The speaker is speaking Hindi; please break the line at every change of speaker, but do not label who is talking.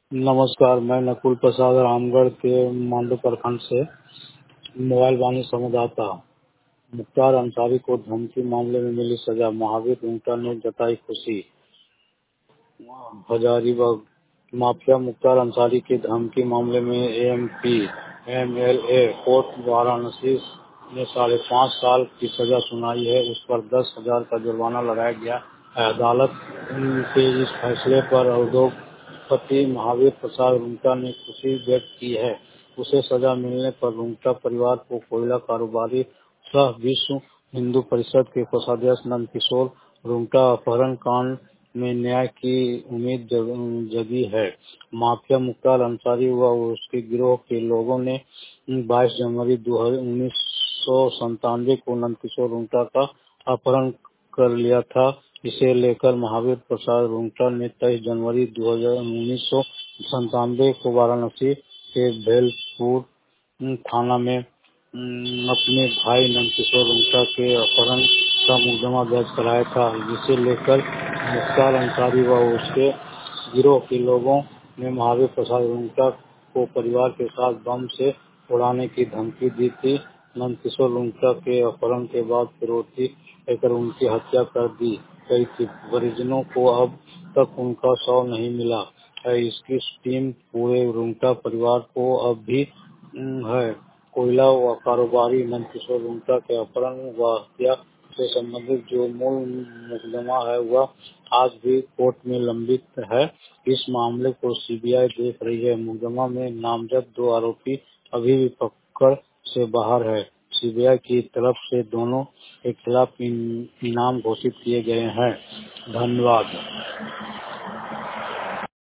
नमस्कार, मैं नकुल प्रसाद रामगढ़ के मांडू प्रखंड से मोबाइल वाणी संवाददाता। मुख्तार अंसारी को धमकी मामले में मिली सजा, महावीर रुंगटा ने जताई खुशी। हजारीबाग माफिया मुख्तार अंसारी के धमकी मामले में एमपी एमएलए कोर्ट वाराणसी ने 5.5 साल की सजा सुनाई है। उस पर 10,000 का जुर्माना लगाया गया है। अदालत के इस फैसले पर उद्योगपति महावीर प्रसाद रुंगटा ने खुशी व्यक्त की है। उसे सजा मिलने पर रुंगटा परिवार को कोयला कारोबारी सह विश्व हिंदू परिषद के कोषाध्यक्ष नंदकिशोर रुंगटा अपहरण कांड में न्याय की उम्मीद जगी है। माफिया मुख्तार अंसारी व उसके गिरोह के लोगों ने 22 जनवरी 1997 को नंदकिशोर रुंगटा का अपहरण कर लिया था। इसे लेकर महावीर प्रसाद रुंगटा ने 23 जनवरी 1997 को वाराणसी के भेलपुर थाना में अपने भाई नंदकिशोर रुंगटा के अपहरण का मुकदमा दर्ज कराया था, जिसे लेकर मुख्तार अंसारी व उसके गिरोह के लोगों ने महावीर प्रसाद रुंगटा को परिवार के साथ बम से उड़ाने की धमकी दी थी। नंदकिशोर रुंगटा के अपहरण के बाद फिरौती लेकर उनकी हत्या कर दी गई थी। परिजनों को अब तक उनका शव नहीं मिला है। इसकी टीम पूरे रुंगटा परिवार को अब भी है। कोयला व कारोबारी नंदकिशोर रुंगटा के अपहरण व हत्या से संबंधित जो मूल मुकदमा है वह आज भी कोर्ट में लंबित है। इस मामले को सीबीआई देख रही है। मुकदमा में नामजद 2 आरोपी अभी भी पकड़ से बाहर है। सीबीआई की तरफ से दोनों के खिलाफ इनाम घोषित किए गए हैं। धन्यवाद।